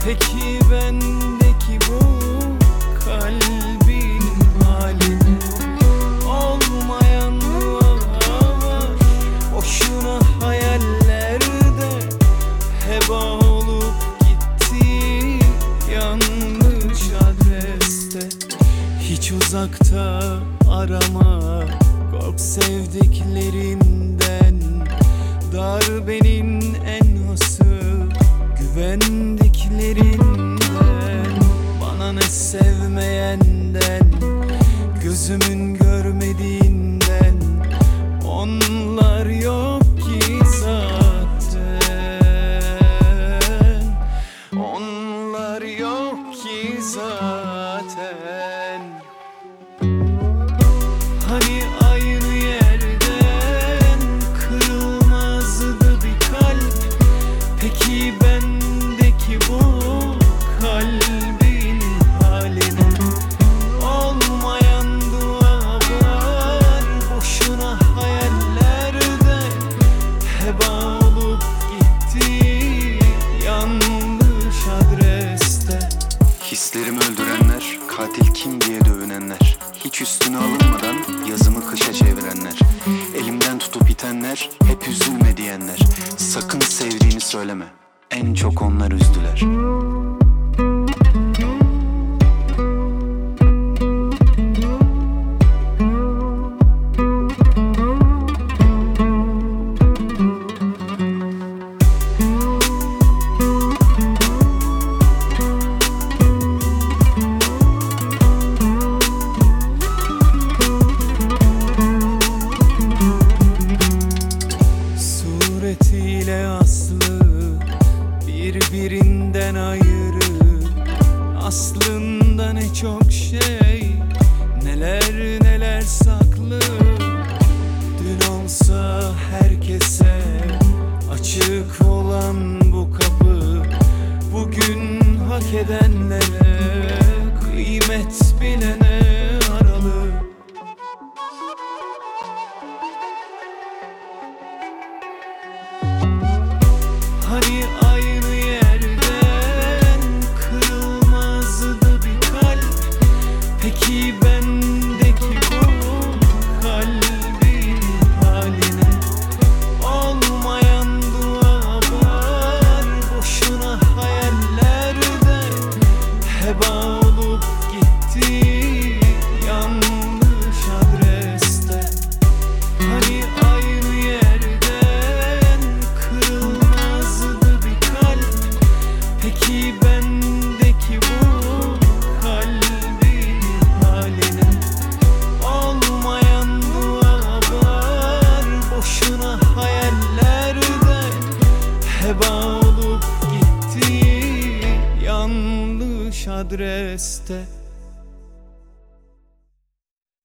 Peki bendeki bu kalbin haline olmayan var. Boşuna hayallerde heba olup gitti, yanlış adreste. Hiç uzakta arama, kork sevdiklerinden. Darbenin en hası güvendiklerinden. Bana ne sevmeyenden, gözümün görmediğinden. Onlar yok ki zaten, onlar yok ki zaten. Hani aynı yerden kırılmazdı bir kalp. Peki bendeki bu kalbin haline olmayan dualar. Boşuna hayallerde heba olup gitti, yanlış adreste. Hislerimi öldürenler, katil kim diye dövünenler, hiç üstüne alınmadan yazımı kışa çevirenler, elimden tutup itenler, hep üzülme diyenler. Sakın sevdiğini söyleme, en çok onlar üzdüler. Suretiyle aslı birbirinden ayrı. Aslında ne çok şey, neler neler saklı. Dün olsa herkese açık olan bu kapı, bugün hak edenlere, kıymet bilene aralı. Hani aynı yerden kırılmazdı bir kalp. Peki bendeki bu kalbin haline olmayan dualar. Boşuna hayallerde heba olup gitti, yanlış adreste. Hani aynı yerden kırılmazdı bir kalp. Peki bendeki bu kalbin haline olmayan dualar. Boşuna hayallerde heba olup gitti, yanlış adreste.